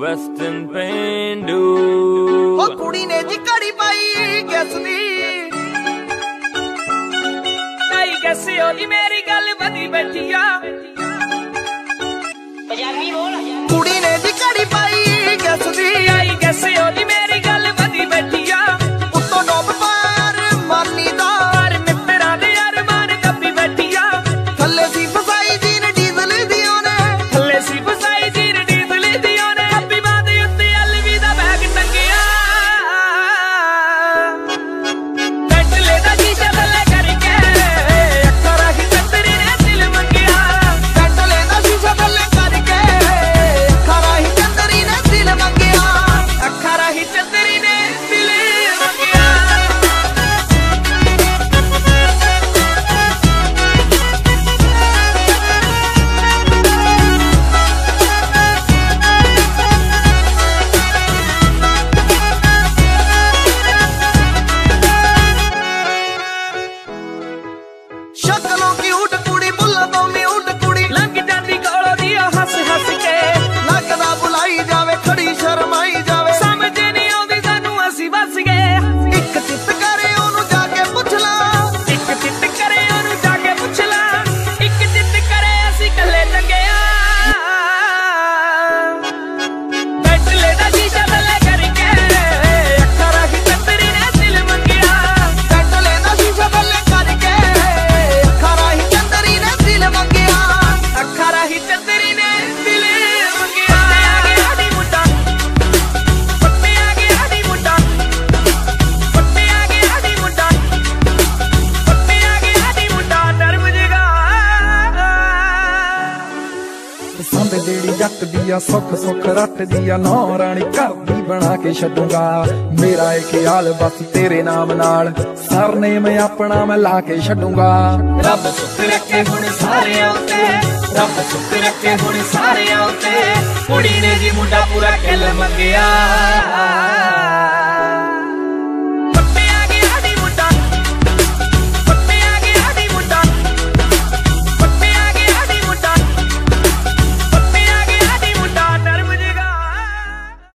western ਪੇਂਡੂ ਉਹ ਕੁੜੀ ਨੇ ਜੀ ਘੜੀ ਪਾਈ ਕਿਸ ਦੀ ਆਈ ਕਿਸੇ ਉਹਦੀ ਮੇਰੀ ਗੱਲ ਵਧੀ ਬੈਠੀ ਆ ਪੰਜਾਬੀ ਬੋਲ ਕੁੜੀ ਨੇ ਜੀ ਘੜੀ ਪਾਈ ਕਿਸ ਦੀ ਆਈ ਕਿਸੇ ਉਹਦੀ ਮੇਰੀ ਗੱਲ ਵਧੀ ਬੈਠੀ ਆ ਉੱਤੋਂ ਡੁੱਬ ਪਾਰ ਮਾਨੀ ਦਾ ਪਰ ਮਿੱਤਰਾਂ ਦੇ ਅਰਮਾਨ ਦੱਬੀ ਬੈਠੀ ਆ ਥੱਲੇ ਸੀ ਫਸਾਈ ਜੀਨ ਡੀਜ਼ਲ ਦੀ ਉਹਨੇ ਥੱਲੇ ਸੀ ਫਸਾਈ ਜੀਨ ਡੀਜ਼ਲ ਦੀ ਉਹਨੇ ਹੈਪੀ ਬਾਦੇ ਉੱਤੇ ਐਲਵੀ ਦਾ ਬੈਗ ਟੰਗਿਆ ਬੈਟਲੇ ਦਾ ਸ਼ੀਸ਼ਾ ਥੱਲੇ ਕਰਕੇ ਅੱਖਾਂ ਰਾਹੀਂ ਚੰਦਰੀ ਨੇ ਦਿਲ ਮੰਗਿਆ ਬੈਟਲੇ ਦਾ ਸ਼ੀਸ਼ਾ ਥੱਲੇ ਕਰਕੇ ਅੱਖਾਂ ਰਾਹੀਂ ਚੰਦਰੀ ਨੇ ਦਿਲ ਮੰਗਿਆ ਅੱਖਾਂ ਰਾਹੀਂ ਚੰਦਰੀ ਨੇ ਦਿਲ ਮੰਗਿਆ ਸ਼ਕਲੋਂ ਕਿਊਟ ਕੁੜੀ ਬੁੱਲਾਂ ਤੋਂ ਮਿਊਟ ਕੁੜੀ ਲੰਘ ਜਾਂਦੀ ਕੋਲੋਂ ਦੀ ਉਹ ਹੱਸ ਹੱਸ ਕੇ ਲੱਗਦਾ ਬੁਲਾਈ ਜਾਵੇ ਖੜੀ ਸ਼ਰਮਾਈ ਜਾਵੇ ਸਮਝ ਨਹੀਂ ਆਉਂਦੀ ਸਾਨੂੰ ਅਸੀਂ ਵੱਸ ਗਏ ਇੱਕ ਚਿੱਤ ਕਰੇ ਉਹਨੂੰ ਜਾ ਕੇ ਪੁੱਛ ਲਾ ਇੱਕ ਚਿੱਤ ਕਰੇ ਉਹਨੂੰ ਜਾ ਕੇ ਪੁੱਛ ਲਾ ਇੱਕ ਚਿੱਤ ਕਰੇ ਅਸੀਂ ਕੱਲੇ ਚੰਗਿਆ ਬੈਟਲੇ ਦਾ ਸ਼ੀਸ਼ਾ ਥੱਲੇ ਕਰਕੇ ਅੱਖਾਂ ਰਾਹੀਂ ਚੰਦਰੀ ਨੇ ਦਿਲ ਮੰਗਿਆ ਬੈਟਲੇ ਦਾ ਸ਼ੀਸ਼ਾ ਥੱਲੇ ਕਰਕੇ ਅੱਖਾਂ ਰਾਹੀਂ ਚੰਦਰੀ ਨੇ ਦਿਲ ਮੰਗਿਆ ਅੱਖਾਂ ਰਾਹੀਂ ਚੰਦਰੀ ਨੇ ਦਿਲ ਮੰਗਿਆ ਆ ਗਿਆ ਦੀ ਮੁੰਡਾ ਪੱਤੇ ਆ ਗਿਆ ਦੀ ਮੁੰਡਾ ਪੱਤੇ ਆ ਗਿਆ ਦੀ ਮੁੰਡਾ ਪੱਤੇ ਆ ਗਿਆ ਦੀ ਮੁੰਡਾ ਨਰਮ ਜਗਾ ਪਸੰਦ ਜਿਹੜੀ ਜੱਟ ਦੀ ਆ ਸੁੱਖ ਸੁੱਖ ਰੱਟਦੀ ਆ ਨੌ ਰਾਣੀ ਘਰ ਦੀ ਬਣਾ ਕੇ ਛੱਡੂਗਾ ਮੇਰਾ ਇਹ ਖਿਆਲ ਬਸ ਤੇਰੇ ਨਾਮ ਨਾਲ ਸਰਨੇਮ ਆਪਣਾ ਮੈਂ ਲਾ ਕੇ ਛੱਡੂਗਾ ਰੱਬ ਸੁੱਖ ਰੱਖੇ ਹੁਣ ਸਾਰਿਆਂ ਉੱਤੇ ਰੱਬ ਸੁੱਖ ਰੱਖੇ ਹੁਣ ਸਾਰਿਆਂ ਉੱਤੇ ਕੁੜੀ ਨੇ ਜੀ ਮੁੰਡਾ ਪੂਰਾ ਕਿੱਲ ਮੰਗਿਆ